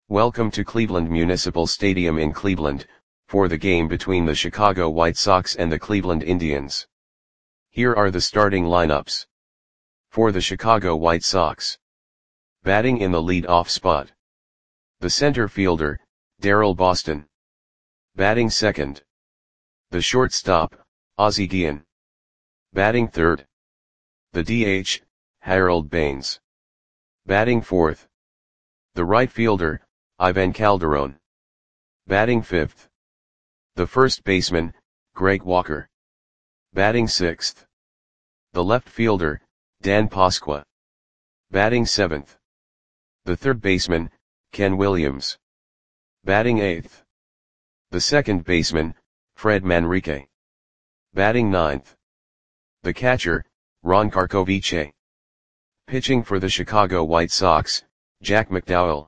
Welcome to Cleveland Municipal Stadium in Cleveland, for the game between the Chicago White Sox and the Cleveland Indians. Here are the starting lineups. For the Chicago White Sox. Batting in the lead-off spot. The center fielder, Daryl Boston. Batting second. The shortstop, Ozzie Guillen. Batting third. The DH, Harold Baines. Batting fourth. The right fielder, Ivan Calderon. Batting fifth. The first baseman, Greg Walker. Batting sixth. The left fielder, Dan Pasqua. Batting seventh. The third baseman, Ken Williams. Batting eighth. The second baseman, Fred Manrique. Batting ninth. The catcher, Ron Karkovice. Pitching for the Chicago White Sox, Jack McDowell.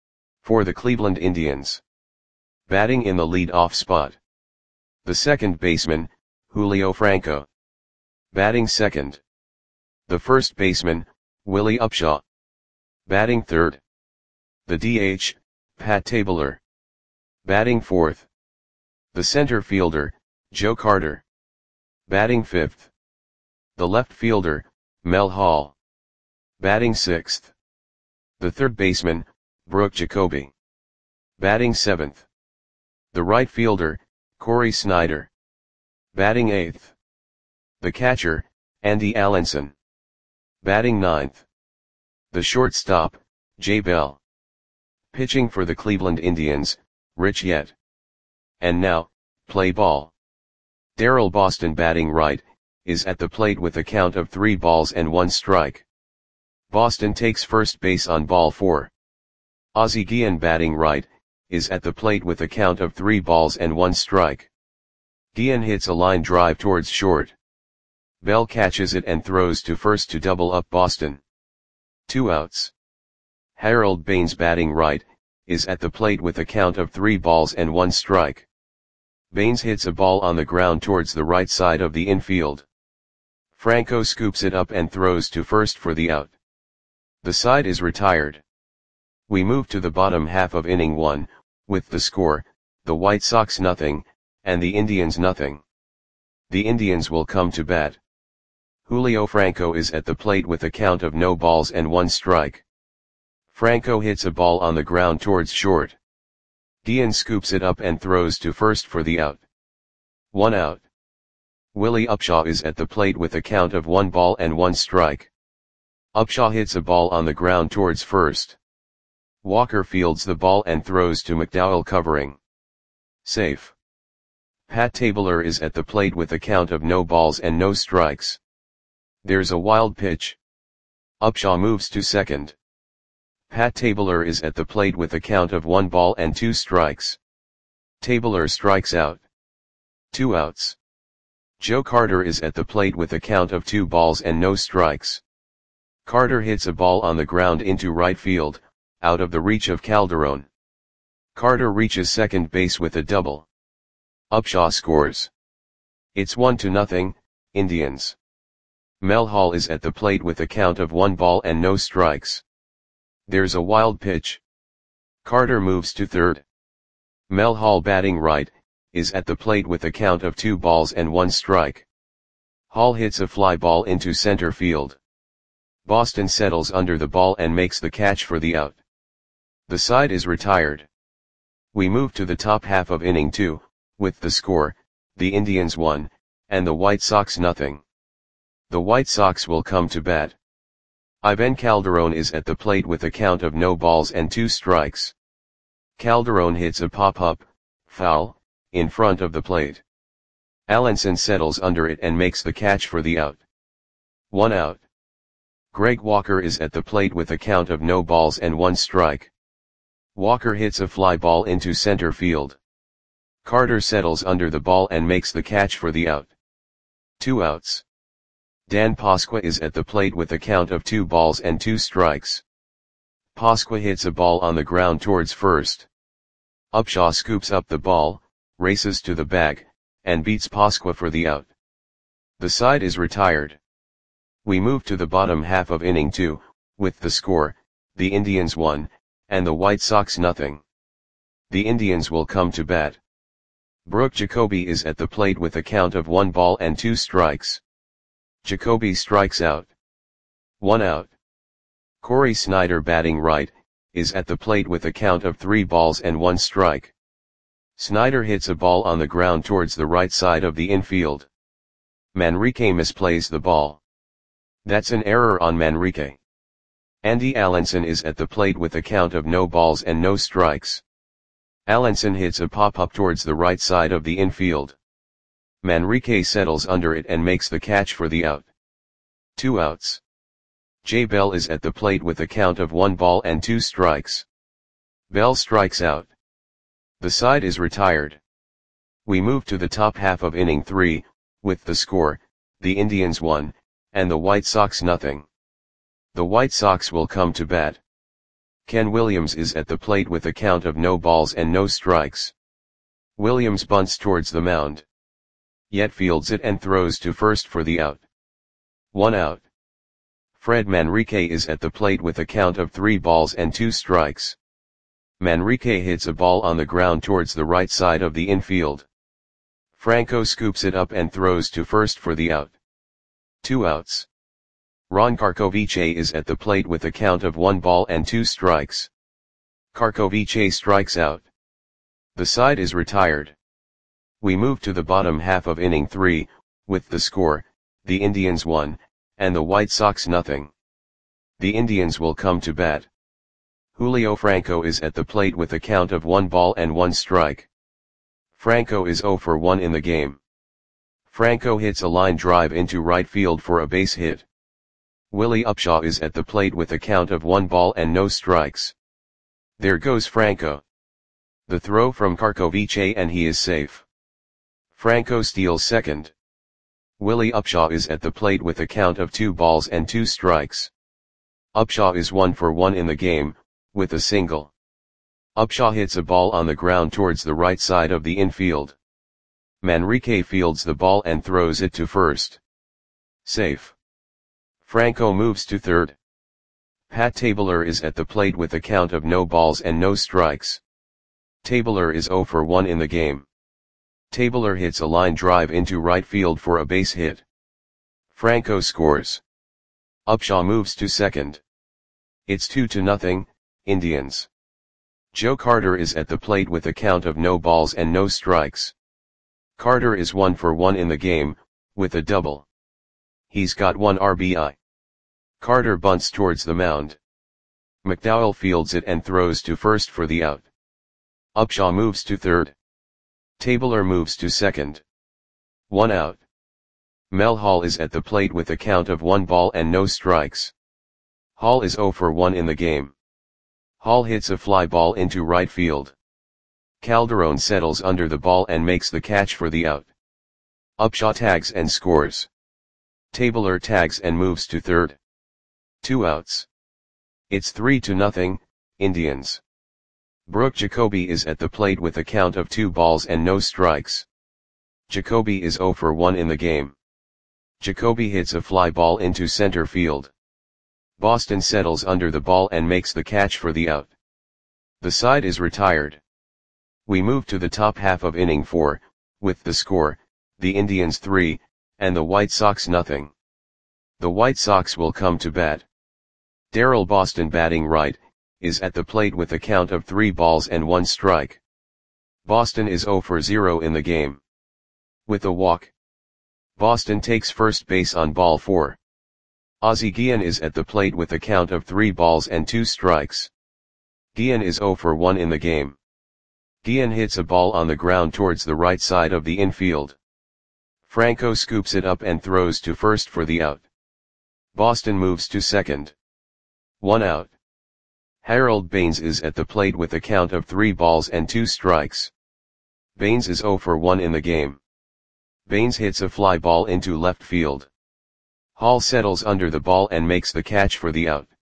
For the Cleveland Indians. Batting in the lead-off spot. The second baseman, Julio Franco. Batting second. The first baseman, Willie Upshaw. Batting third. The DH, Pat Tabler. Batting fourth. The center fielder, Joe Carter. Batting fifth. The left fielder, Mel Hall. Batting sixth. The third baseman, Brooke Jacoby. Batting seventh. The right fielder, Corey Snyder. Batting eighth. The catcher, Andy Allenson. Batting ninth. The shortstop, Jay Bell. Pitching for the Cleveland Indians, Rich Yett. And now, play ball. Daryl Boston batting right, is at the plate with a count of 3 balls and 1 strike. Boston takes first base on ball 4. Ozzie Guillen batting right, is at the plate with a count of 3 balls and 1 strike. Guillen hits a line drive towards short. Bell catches it and throws to first to double up Boston. 2 outs. Harold Baines batting right, is at the plate with a count of 3 balls and 1 strike. Baines hits a ball on the ground towards the right side of the infield. Franco scoops it up and throws to first for the out. The side is retired. We move to the bottom half of inning 1, with the score, the White Sox 0, and the Indians 0. The Indians will come to bat. Julio Franco is at the plate with a count of no balls and 1 strike. Franco hits a ball on the ground towards short. Guillen scoops it up and throws to first for the out. 1 out. Willie Upshaw is at the plate with a count of 1 ball and 1 strike. Upshaw hits a ball on the ground towards first. Walker fields the ball and throws to McDowell covering. Safe. Pat Tabler is at the plate with a count of no balls and no strikes. There's a wild pitch. Upshaw moves to second. Pat Tabler is at the plate with a count of 1 ball and 2 strikes. Tabler strikes out. 2 outs. Joe Carter is at the plate with a count of 2 balls and no strikes. Carter hits a ball on the ground into right field, out of the reach of Calderon. Carter reaches second base with a double. Upshaw scores. It's 1-0, Indians. Mel Hall is at the plate with a count of 1 ball and no strikes. There's a wild pitch. Carter moves to third. Mel Hall batting right, is at the plate with a count of 2 balls and 1 strike. Hall hits a fly ball into center field. Boston settles under the ball and makes the catch for the out. The side is retired. We move to the top half of inning 2, with the score, the Indians 1, and the White Sox 0. The White Sox will come to bat. Ivan Calderon is at the plate with a count of no balls and 2 strikes. Calderon hits a pop-up, foul, in front of the plate. Allenson settles under it and makes the catch for the out. 1 out. Greg Walker is at the plate with a count of no balls and 1 strike. Walker hits a fly ball into center field. Carter settles under the ball and makes the catch for the out. 2 outs. Dan Pasqua is at the plate with a count of 2 balls and 2 strikes. Pasqua hits a ball on the ground towards first. Upshaw scoops up the ball, races to the bag, and beats Pasqua for the out. The side is retired. We move to the bottom half of inning 2, with the score, the Indians 1, and the White Sox nothing. The Indians will come to bat. Brooke Jacoby is at the plate with a count of 1 ball and 2 strikes. Jacoby strikes out. 1 out. Corey Snyder batting right, is at the plate with a count of 3 balls and 1 strike. Snyder hits a ball on the ground towards the right side of the infield. Manrique misplays the ball. That's an error on Manrique. Andy Allenson is at the plate with a count of no balls and no strikes. Allenson hits a pop-up towards the right side of the infield. Manrique settles under it and makes the catch for the out. 2 outs. Jay Bell is at the plate with a count of 1 ball and 2 strikes. Bell strikes out. The side is retired. We move to the top half of inning 3, with the score, the Indians 1, and the White Sox nothing. The White Sox will come to bat. Ken Williams is at the plate with a count of no balls and no strikes. Williams bunts towards the mound. Yet fields it and throws to first for the out. 1 out. Fred Manrique is at the plate with a count of 3 balls and 2 strikes. Manrique hits a ball on the ground towards the right side of the infield. Franco scoops it up and throws to first for the out. 2 outs. Ron Karkovice is at the plate with a count of 1 ball and 2 strikes. Karkovice strikes out. The side is retired. We move to the bottom half of inning 3, with the score, the Indians 1, and the White Sox nothing. The Indians will come to bat. Julio Franco is at the plate with a count of 1 ball and 1 strike. Franco is 0 for 1 in the game. Franco hits a line drive into right field for a base hit. Willie Upshaw is at the plate with a count of 1 ball and no strikes. There goes Franco. The throw from Karkovice and he is safe. Franco steals second. Willie Upshaw is at the plate with a count of 2 balls and 2 strikes. Upshaw is 1 for 1 in the game, with a single. Upshaw hits a ball on the ground towards the right side of the infield. Manrique fields the ball and throws it to first. Safe. Franco moves to third. Pat Tabler is at the plate with a count of no balls and no strikes. Tabler is 0 for 1 in the game. Tabler hits a line drive into right field for a base hit. Franco scores. Upshaw moves to second. It's 2-0, Indians. Joe Carter is at the plate with a count of no balls and no strikes. Carter is 1 for 1 in the game, with a double. He's got 1 RBI. Carter bunts towards the mound. McDowell fields it and throws to first for the out. Upshaw moves to third. Tabler moves to second. 1 out. Mel Hall is at the plate with a count of 1 ball and no strikes. Hall is 0 for 1 in the game. Hall hits a fly ball into right field. Calderon settles under the ball and makes the catch for the out. Upshaw tags and scores. Tabler tags and moves to third. 2 outs. It's 3-0, Indians. Brooke Jacoby is at the plate with a count of 2 balls and no strikes. Jacoby is 0 for 1 in the game. Jacoby hits a fly ball into center field. Boston settles under the ball and makes the catch for the out. The side is retired. We move to the top half of inning 4, with the score, the Indians 3, and the White Sox nothing. The White Sox will come to bat. Darrell Boston batting right, is at the plate with a count of 3 balls and 1 strike. Boston is 0 for 0 in the game. With a walk. Boston takes first base on ball 4. Ozzie Guillen is at the plate with a count of 3 balls and 2 strikes. Guillen is 0 for 1 in the game. Guillen hits a ball on the ground towards the right side of the infield. Franco scoops it up and throws to first for the out. Boston moves to second. 1 out. Harold Baines is at the plate with a count of 3 balls and 2 strikes. Baines is 0 for 1 in the game. Baines hits a fly ball into left field. Hall settles under the ball and makes the catch for the out.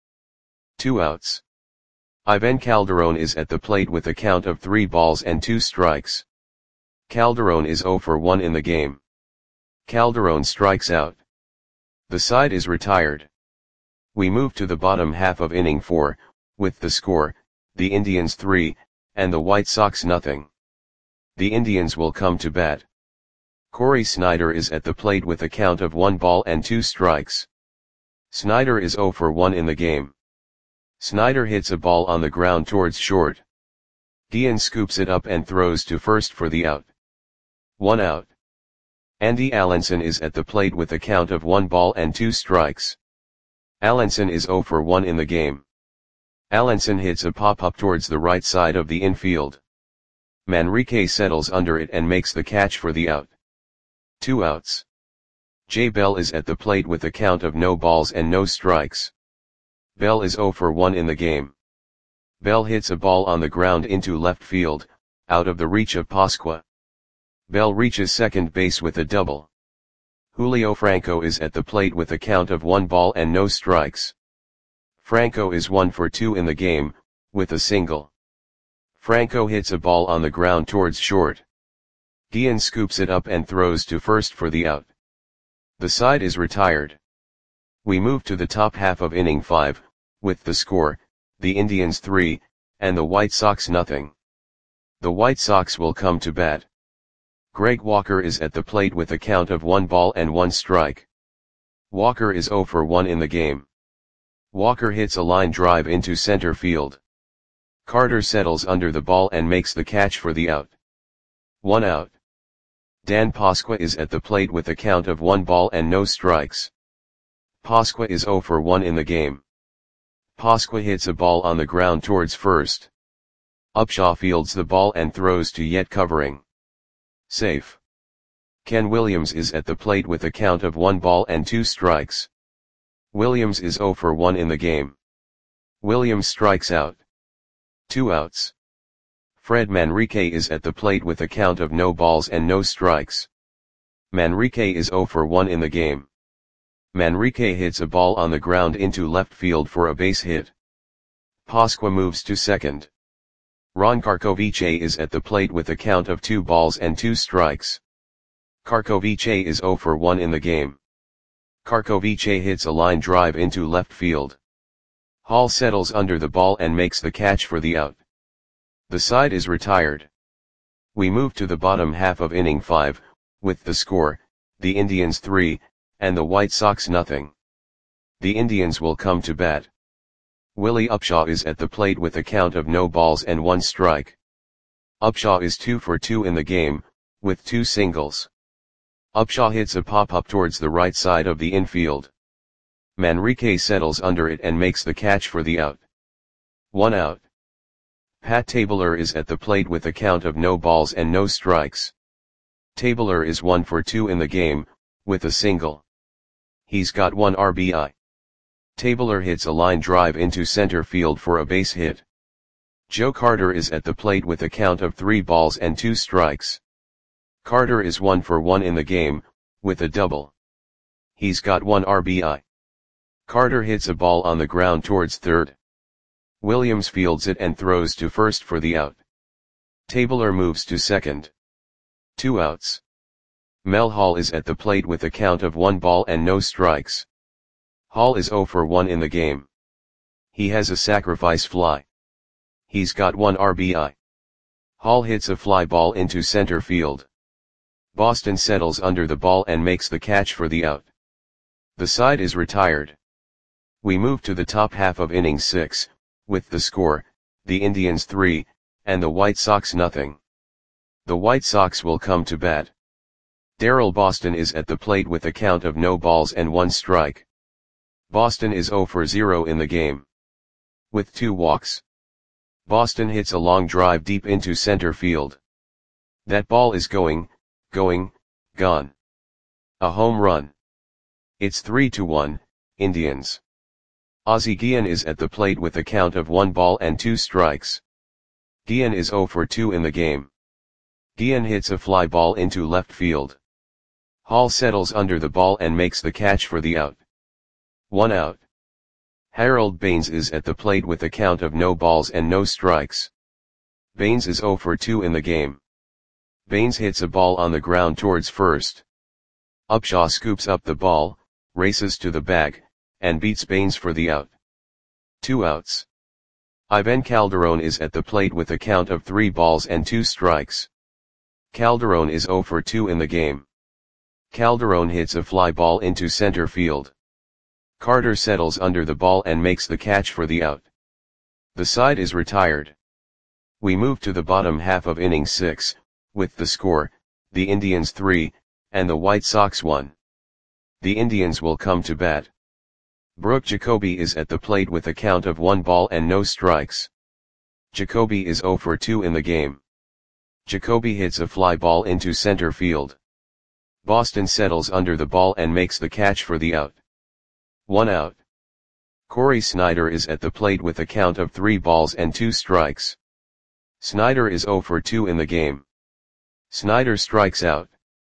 2 outs. Ivan Calderon is at the plate with a count of 3 balls and 2 strikes. Calderon is 0 for 1 in the game. Calderon strikes out. The side is retired. We move to the bottom half of inning 4, with the score, the Indians 3, and the White Sox nothing. The Indians will come to bat. Corey Snyder is at the plate with a count of 1 ball and 2 strikes. Snyder is 0 for 1 in the game. Snyder hits a ball on the ground towards short. Guillen scoops it up and throws to first for the out. 1 out. Andy Allenson is at the plate with a count of 1 ball and 2 strikes. Allenson is 0 for 1 in the game. Allenson hits a pop-up towards the right side of the infield. Manrique settles under it and makes the catch for the out. 2 outs. Jay Bell is at the plate with a count of no balls and no strikes. Bell is 0 for 1 in the game. Bell hits a ball on the ground into left field, out of the reach of Pasqua. Bell reaches second base with a double. Julio Franco is at the plate with a count of 1 ball and no strikes. Franco is 1 for 2 in the game, with a single. Franco hits a ball on the ground towards short. Guillen scoops it up and throws to first for the out. The side is retired. We move to the top half of inning 5, with the score, the Indians 3, and the White Sox nothing. The White Sox will come to bat. Greg Walker is at the plate with a count of 1 ball and 1 strike. Walker is 0 for 1 in the game. Walker hits a line drive into center field. Carter settles under the ball and makes the catch for the out. 1 out. Dan Pasqua is at the plate with a count of 1 ball and no strikes. Pasqua is 0 for 1 in the game. Pasqua hits a ball on the ground towards first. Upshaw fields the ball and throws to Yet covering. Safe. Ken Williams is at the plate with a count of 1 ball and 2 strikes. Williams is 0 for 1 in the game. Williams strikes out. 2 outs. Fred Manrique is at the plate with a count of no balls and no strikes. Manrique is 0 for 1 in the game. Manrique hits a ball on the ground into left field for a base hit. Pasqua moves to second. Ron Karkovice is at the plate with a count of 2 balls and 2 strikes. Karkovice is 0 for 1 in the game. Karkovice hits a line drive into left field. Hall settles under the ball and makes the catch for the out. The side is retired. We move to the bottom half of inning 5, with the score, the Indians 3, and the White Sox nothing. The Indians will come to bat. Willie Upshaw is at the plate with a count of no balls and 1 strike. Upshaw is 2 for 2 in the game, with 2 singles. Upshaw hits a pop-up towards the right side of the infield. Manrique settles under it and makes the catch for the out. 1 out. Pat Tabler is at the plate with a count of no balls and no strikes. Tabler is 1 for 2 in the game, with a single. He's got 1 RBI. Tabler hits a line drive into center field for a base hit. Joe Carter is at the plate with a count of 3 balls and 2 strikes. Carter is 1 for 1 in the game, with a double. He's got 1 RBI. Carter hits a ball on the ground towards third. Williams fields it and throws to first for the out. Tabler moves to second. 2 outs. Mel Hall is at the plate with a count of 1 ball and no strikes. Hall is 0 for 1 in the game. He has a sacrifice fly. He's got 1 RBI. Hall hits a fly ball into center field. Boston settles under the ball and makes the catch for the out. The side is retired. We move to the top half of inning 6, with the score, the Indians 3, and the White Sox nothing. The White Sox will come to bat. Darrell Boston is at the plate with a count of no balls and 1 strike. Boston is 0 for 0 in the game. With 2 walks. Boston hits a long drive deep into center field. That ball is going, gone. A home run. It's 3-1, Indians. Ozzie Guillen is at the plate with a count of 1 ball and 2 strikes. Guillen is 0 for 2 in the game. Guillen hits a fly ball into left field. Hall settles under the ball and makes the catch for the out. 1 out. Harold Baines is at the plate with a count of no balls and no strikes. Baines is 0 for 2 in the game. Baines hits a ball on the ground towards first. Upshaw scoops up the ball, races to the bag, and beats Baines for the out. 2 outs. Ivan Calderon is at the plate with a count of 3 balls and 2 strikes. Calderon is 0 for 2 in the game. Calderon hits a fly ball into center field. Carter settles under the ball and makes the catch for the out. The side is retired. We move to the bottom half of inning 6, with the score, the Indians 3, and the White Sox 1. The Indians will come to bat. Brooke Jacoby is at the plate with a count of 1 ball and no strikes. Jacoby is 0 for 2 in the game. Jacoby hits a fly ball into center field. Boston settles under the ball and makes the catch for the out. 1 out. Corey Snyder is at the plate with a count of 3 balls and 2 strikes. Snyder is 0 for 2 in the game. Snyder strikes out.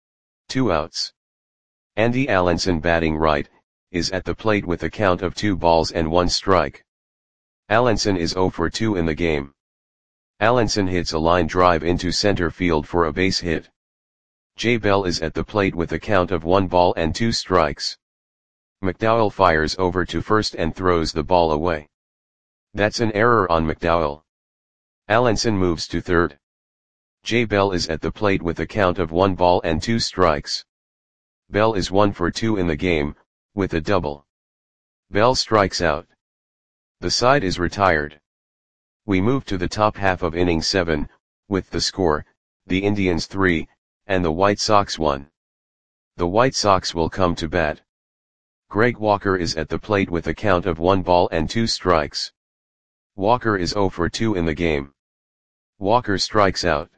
2 outs. Andy Allenson, batting right, is at the plate with a count of 2 balls and 1 strike. Allenson is 0 for 2 in the game. Allenson hits a line drive into center field for a base hit. Jay Bell is at the plate with a count of 1 ball and 2 strikes. McDowell fires over to first and throws the ball away. That's an error on McDowell. Allenson moves to third. Jay Bell is at the plate with a count of 1 ball and 2 strikes. Bell is 1 for 2 in the game, with a double. Bell strikes out. The side is retired. We move to the top half of inning 7, with the score, the Indians 3, and the White Sox 1. The White Sox will come to bat. Greg Walker is at the plate with a count of 1 ball and 2 strikes. Walker is 0 for 2 in the game. Walker strikes out.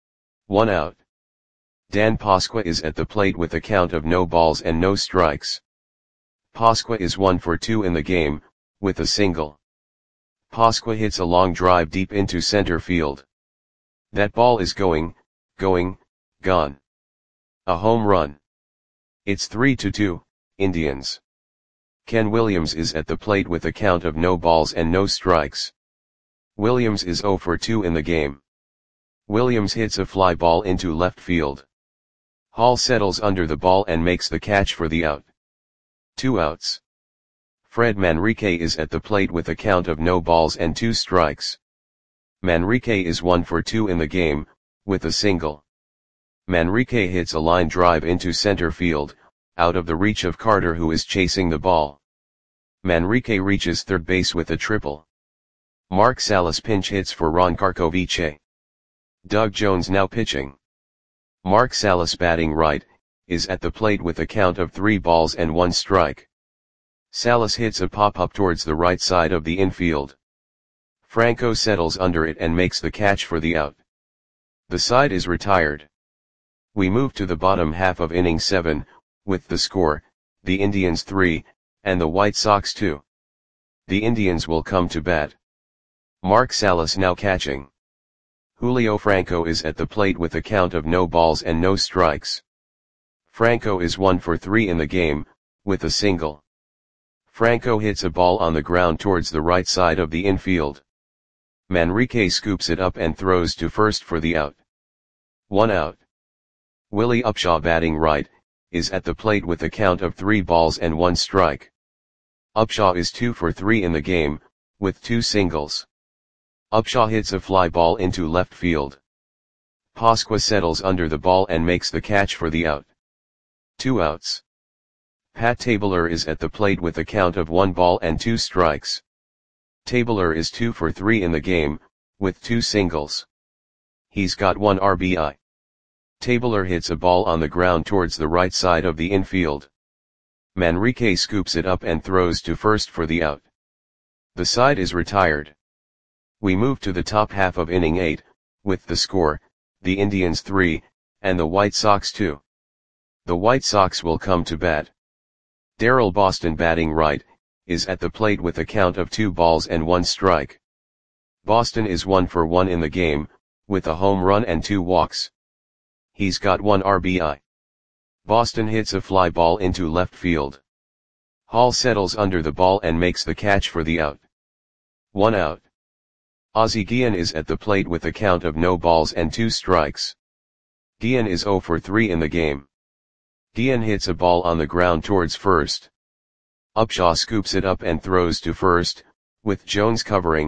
1 out. Dan Pasqua is at the plate with a count of no balls and no strikes. Pasqua is 1 for 2 in the game, with a single. Pasqua hits a long drive deep into center field. That ball is gone. A home run. It's 3-2, Indians. Ken Williams is at the plate with a count of no balls and no strikes. Williams is 0 for 2 in the game. Williams hits a fly ball into left field. Hall settles under the ball and makes the catch for the out. 2 outs. Fred Manrique is at the plate with a count of no balls and 2 strikes. Manrique is 1 for 2 in the game, with a single. Manrique hits a line drive into center field, out of the reach of Carter, who is chasing the ball. Manrique reaches third base with a triple. Mark Salas pinch hits for Ron Karkovice. Doug Jones now pitching. Mark Salas, batting right, is at the plate with a count of 3 balls and 1 strike. Salas hits a pop-up towards the right side of the infield. Franco settles under it and makes the catch for the out. The side is retired. We move to the bottom half of inning 7, with the score, the Indians 3, and the White Sox 2. The Indians will come to bat. Mark Salas now catching. Julio Franco is at the plate with a count of no balls and no strikes. Franco is 1 for 3 in the game, with a single. Franco hits a ball on the ground towards the right side of the infield. Manrique scoops it up and throws to first for the out. 1 out. Willie Upshaw, batting right, is at the plate with a count of 3 balls and 1 strike. Upshaw is 2 for 3 in the game, with 2 singles. Upshaw hits a fly ball into left field. Pasqua settles under the ball and makes the catch for the out. 2 outs. Pat Tabler is at the plate with a count of 1 ball and 2 strikes. Tabler is 2 for 3 in the game, with 2 singles. He's got 1 RBI. Tabler hits a ball on the ground towards the right side of the infield. Manrique scoops it up and throws to first for the out. The side is retired. We move to the top half of inning 8, with the score, the Indians 3, and the White Sox 2. The White Sox will come to bat. Darryl Boston, batting right, is at the plate with a count of 2 balls and 1 strike. Boston is 1 for 1 in the game, with a home run and 2 walks. He's got 1 RBI. Boston hits a fly ball into left field. Hall settles under the ball and makes the catch for the out. 1 out. Ozzie Guillen is at the plate with a count of no balls and 2 strikes. Guillen is 0 for 3 in the game. Guillen hits a ball on the ground towards first. Upshaw scoops it up and throws to first, with Jones covering,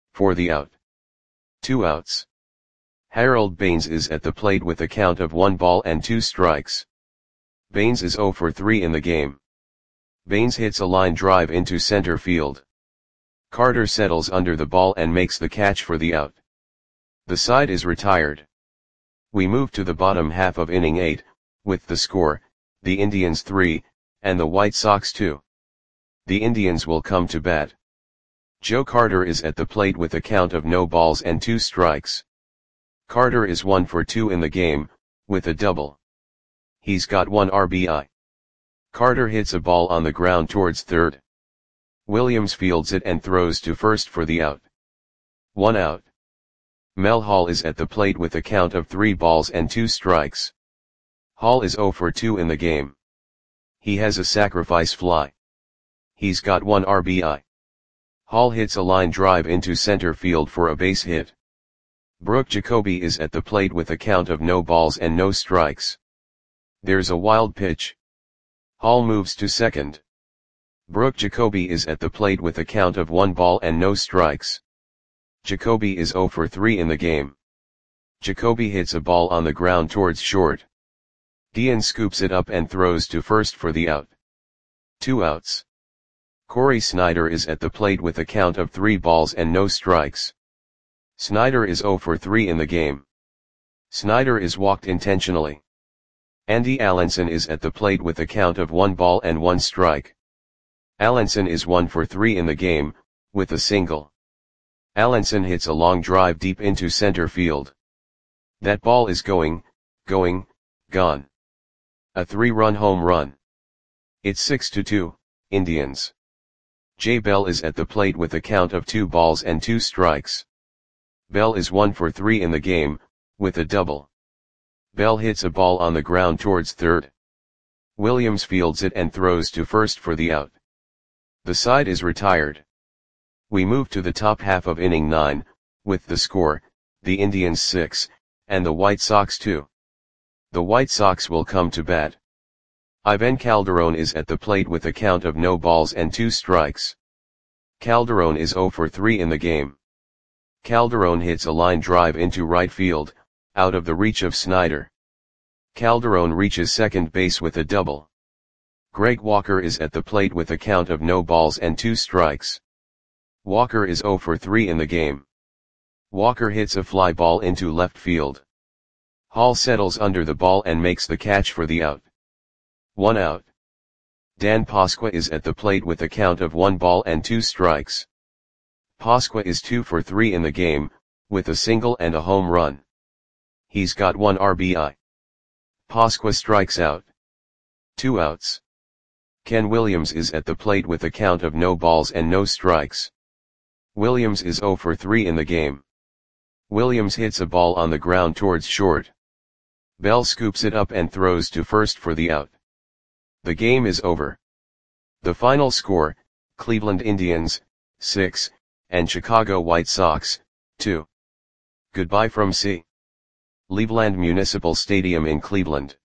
for the out. 2 outs. Harold Baines is at the plate with a count of 1 ball and 2 strikes. Baines is 0 for 3 in the game. Baines hits a line drive into center field. Carter settles under the ball and makes the catch for the out. The side is retired. We move to the bottom half of inning 8, with the score, the Indians 3, and the White Sox 2. The Indians will come to bat. Joe Carter is at the plate with a count of no balls and 2 strikes. Carter is 1 for 2 in the game, with a double. He's got 1 RBI. Carter hits a ball on the ground towards third. Williams fields it and throws to first for the out. 1 out. Mel Hall is at the plate with a count of 3 balls and 2 strikes. Hall is 0 for 2 in the game. He has a sacrifice fly. He's got 1 RBI. Hall hits a line drive into center field for a base hit. Brooke Jacoby is at the plate with a count of no balls and no strikes. There's a wild pitch. Hall moves to second. Brooke Jacoby is at the plate with a count of 1 ball and no strikes. Jacoby is 0 for 3 in the game. Jacoby hits a ball on the ground towards short. Dean scoops it up and throws to first for the out. 2 outs. Corey Snyder is at the plate with a count of 3 balls and no strikes. Snyder is 0 for 3 in the game. Snyder is walked intentionally. Andy Allenson is at the plate with a count of 1 ball and 1 strike. Allenson is 1 for 3 in the game, with a single. Allenson hits a long drive deep into center field. That ball is gone. A 3-run home run. It's 6-2, Indians. Jay Bell is at the plate with a count of 2 balls and 2 strikes. Bell is 1 for 3 in the game, with a double. Bell hits a ball on the ground towards third. Williams fields it and throws to first for the out. The side is retired. We move to the top half of inning 9, with the score, the Indians 6, and the White Sox 2. The White Sox will come to bat. Ivan Calderon is at the plate with a count of no balls and 2 strikes. Calderon is 0 for 3 in the game. Calderon hits a line drive into right field, out of the reach of Snyder. Calderon reaches second base with a double. Greg Walker is at the plate with a count of no balls and 2 strikes. Walker is 0 for 3 in the game. Walker hits a fly ball into left field. Hall settles under the ball and makes the catch for the out. 1 out. Dan Pasqua is at the plate with a count of 1 ball and 2 strikes. Pasqua is 2 for 3 in the game, with a single and a home run. He's got 1 RBI. Pasqua strikes out. 2 outs. Ken Williams is at the plate with a count of no balls and no strikes. Williams is 0 for 3 in the game. Williams hits a ball on the ground towards short. Bell scoops it up and throws to first for the out. The game is over. The final score, Cleveland Indians, 6, and Chicago White Sox, 2. Goodbye from C. Cleveland Municipal Stadium in Cleveland.